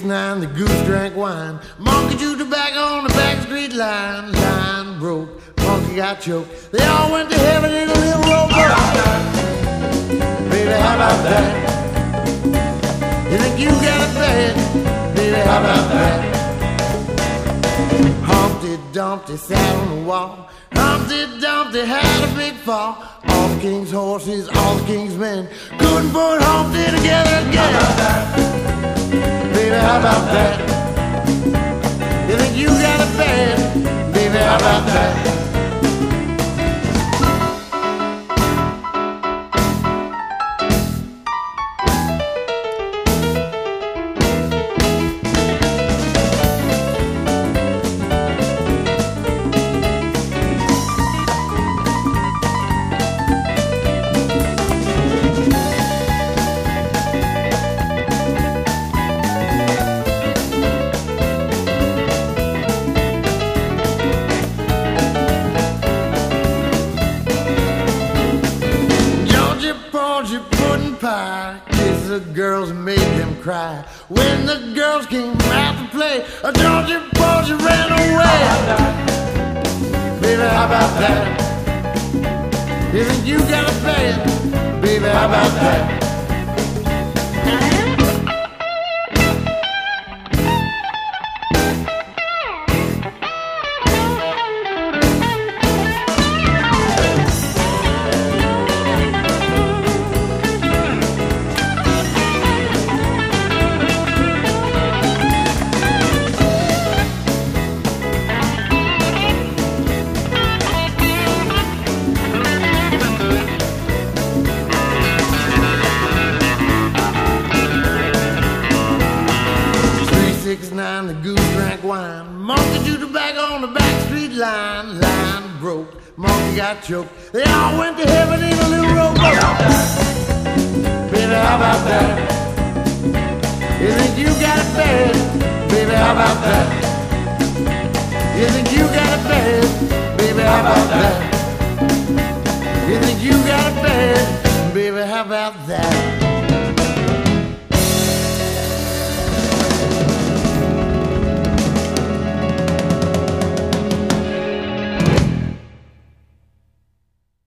369, the goose drank wine. Monkey chewed tobacco on the back street line. Line broke, monkey got choked. They all went to heaven in a little rowboat. Baby, how about that? You think you got it bad? Baby, how about that? Humpty Dumpty sat on the wall. Humpty Dumpty had a big fall. All the king's horses, all the king's men couldn't put Humpty together again. Baby, how about that? You think you got it bad? Baby, how about that? Kisses the girls and made them cry. When the girls came out to play, Georgia Porgy ran away. Baby, how about that? You think you got it bad? Baby, how about that? The goose drank wine. Monkey chewed tobacco on the back street line. Line broke, monkey got choked. They all went to heaven in a little rowboat. Baby, how about that? You think you got it bad? Baby, how about that? You think you got it bad? Baby, how about that? You think you got it bad? Baby, how about that?